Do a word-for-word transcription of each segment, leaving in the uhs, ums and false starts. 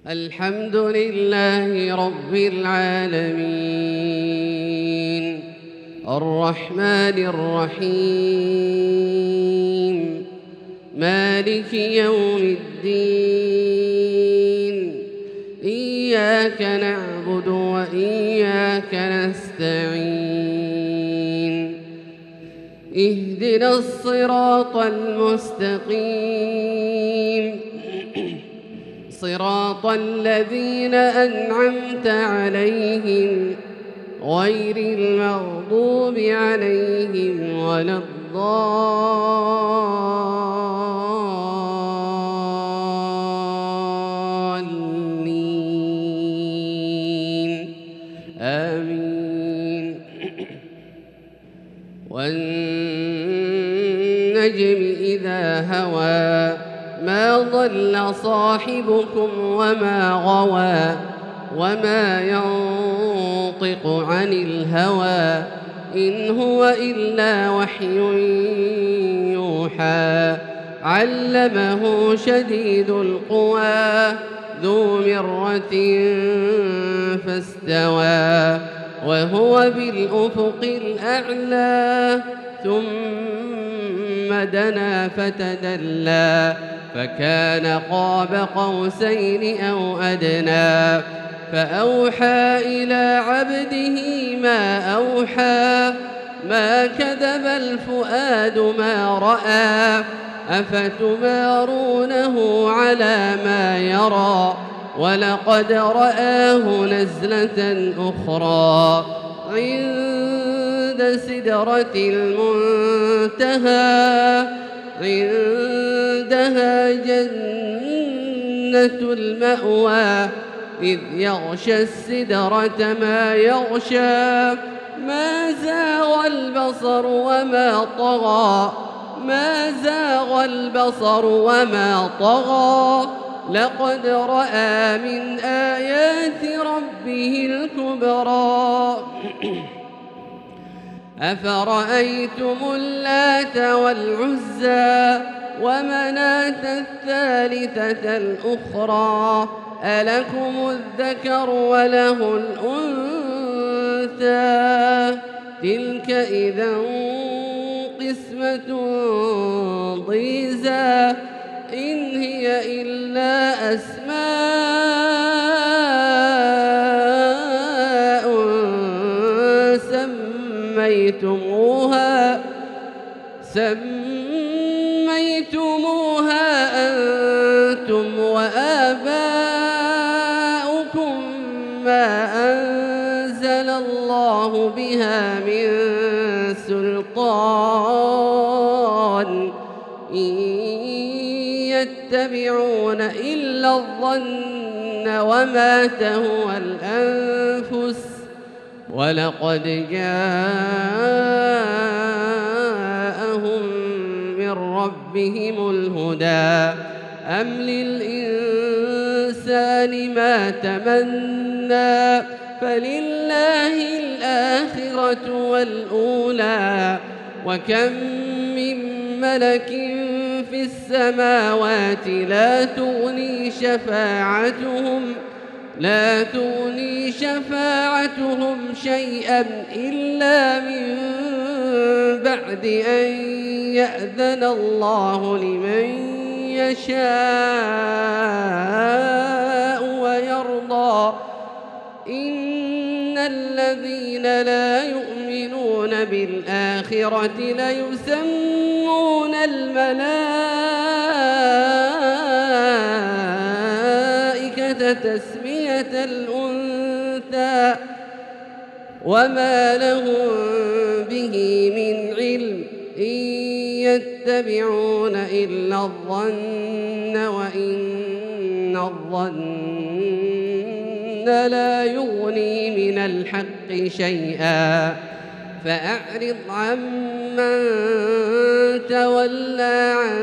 الحمد لله رب العالمين الرحمن الرحيم مالك يوم الدين إياك نعبد وإياك نستعين اهدنا الصراط المستقيم صراط الذين أنعمت عليهم غير المغضوب عليهم ولا الضالين آمين. والنجم إذا هوى ما ضل صاحبكم وما غوى وما ينطق عن الهوى إن هو إلا وحي يوحى علمه شديد القوى ذو مرة فاستوى وهو بالأفق الأعلى ثم دنا فتدلى فكان قاب قوسين أو أدنى فأوحى إلى عبده ما أوحى ما كذب الفؤاد ما رأى أفتمارونه على ما يرى ولقد رآه نزلة أخرى عند سدرة المنتهى عندها جنة المأوى إذ يغشى السدرة ما يغشى ما زاغ البصر وما طغى ما زاغ البصر وما طغى لقد رأى من آيات ربه الكبرى أفرأيتم اللات والعزى ومناة الثالثة الأخرى ألكم الذكر وله الأنثى تلك إذا قسمة ضيزى إن هي إلا أسماء سميتموها سميتموها أنتم وآباؤكم ما أنزل الله بها من سلطان إن يتبعون إلا الظن وما تهوى الأنفس ولقد جاءهم من ربهم الهدى أم للإنسان ما تمنى فلله الآخرة والأولى وكم من ملك في السماوات لا تغني شفاعتهم لا تغني شفاعتهم شيئا إلا من بعد أن يأذن الله لمن يشاء ويرضى إن الذين لا يؤمنون بالآخرة ليسمون الملائكة تسمية الأنثى وما لهم به من علم إن يتبعون إلا الظن وإن الظن لا يغني من الحق شيئا فأعرض عمن تولى عن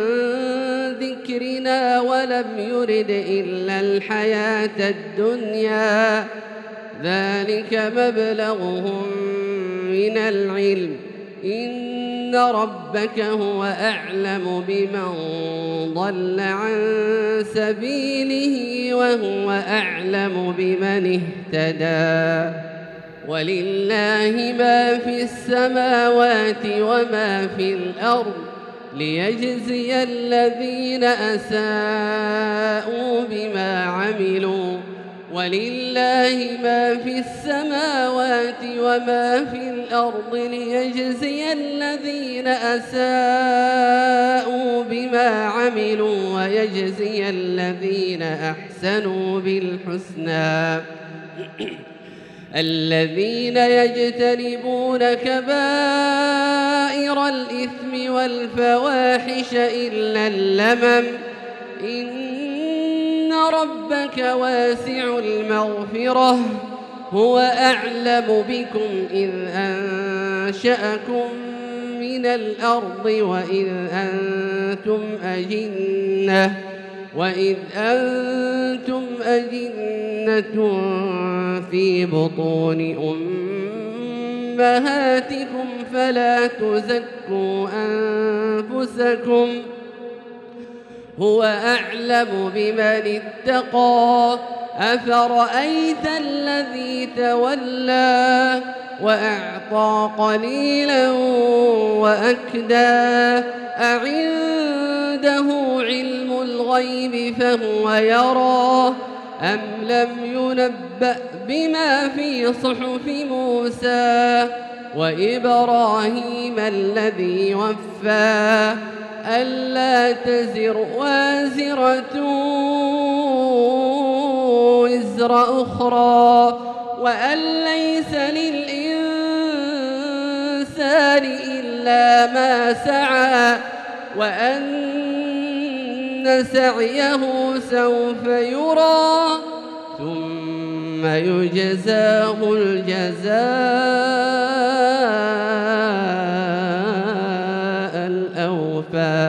ذكرنا ولم يرد إلا الحياة الدنيا ذلك مبلغهم من العلم إن ربك هو أعلم بمن ضل عن سبيله وهو أعلم بمن اهتدى ولله ما في السماوات وما في الأرض ليجزي الذين أساءوا بما عملوا ولله ما في السماوات وما في الأرض ليجزي الذين أساءوا بما عملوا ويجزي الذين أحسنوا بالحسنى الذين يجتنبون كبائر الإثم والفواحش إلا اللمم إن ربك واسع المغفرة هو أعلم بكم إذ أنشأكم من الأرض وإذ أنتم أجنة وإذ أنتم أجنة في بطون أمهاتكم فلا تزكوا أنفسكم هو أعلم بمن اتقى أفرأيت الذي تولى وأعطى قليلا وأكدى أعنده علم الغيب فهو يرى أم لم ينبأ بما في صحف موسى وإبراهيم الذي وفى ألا تزر وازرة وزر أخرى وأن ليس للإنسان إلا ما سعى وأن سعيه سوف يرى ثم يجزاه الجزاء الأوفى